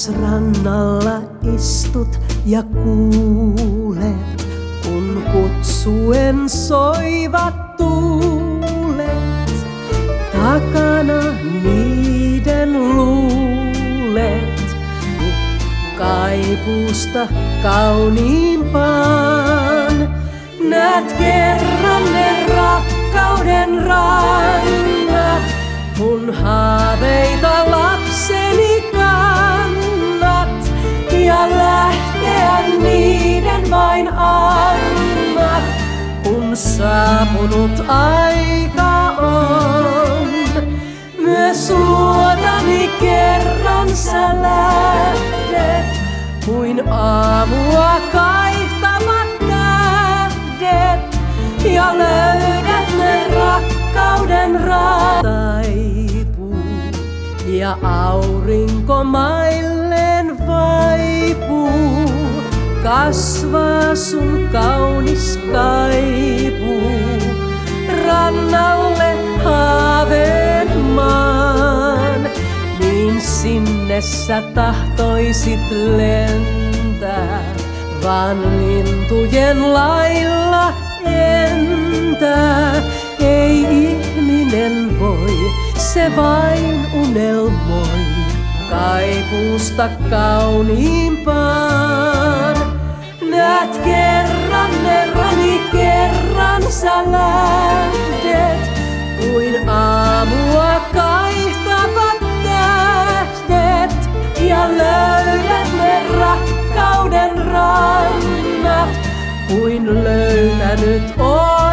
Jos rannalla istut ja kuulet, kun kutsuen soivat tuulet, takana niiden luulet, kaipuusta kauniimpaan. Näet kerran ne rakkauden rannat, mun haaveita lapseni kannat, ja lähteä niiden vain annat, kun saapunut aika on. Myös luotani kerran sä lähdet, kuin aamua kaihtavat tähdet, ja löydät ne rakkauden taipuu, ja aurinko mailleen vaipuu. Kasvaa sun kaunis kaipuu rannalle haaveen maan, niin sinne sä tahtoisit lentää, vaan lintujen lailla entää. Ei ihminen voi, se vain unelmoi kaipuusta kauniimpaan. Näet kerran ne rani, kerran sä lähdet, kuin aamua kaihtavat tähdet, ja löydät ne rakkauden rannat, kuin löytänyt on.